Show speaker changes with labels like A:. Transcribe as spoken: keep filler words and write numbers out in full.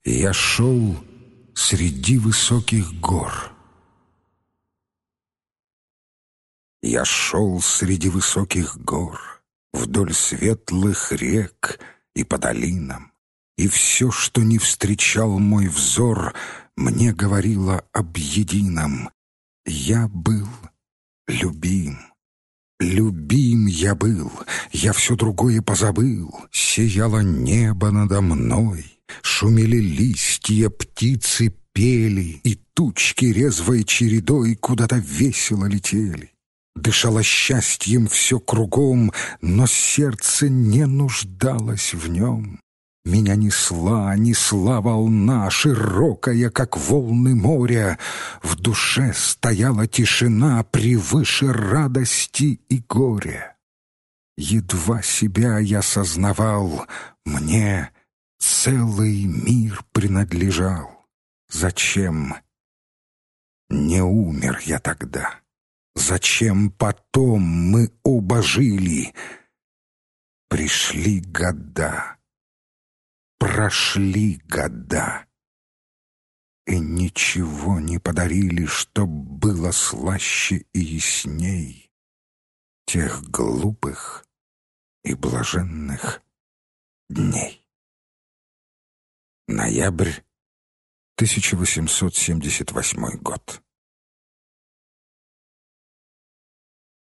A: Я шел среди высоких гор. Я шел среди высоких гор, вдоль светлых рек и по долинам, и все, что не встречал мой взор, мне говорило об едином. Я был любим. Любим я был, я все другое позабыл. Сияло небо надо мной, шумели листья, птицы пели, и тучки резвой чередой куда-то весело летели. Дышало счастьем все кругом, но сердце не нуждалось в нем. Меня несла, несла волна, широкая, как волны моря. В душе стояла тишина превыше радости и горя. Едва себя я сознавал, мне целый мир принадлежал. Зачем не умер я тогда? Зачем потом мы оба жили? Пришли года. Прошли года, и ничего не подарили, чтоб было слаще и ясней тех глупых и блаженных дней. Ноябрь тысяча восемьсот семьдесят восьмой год.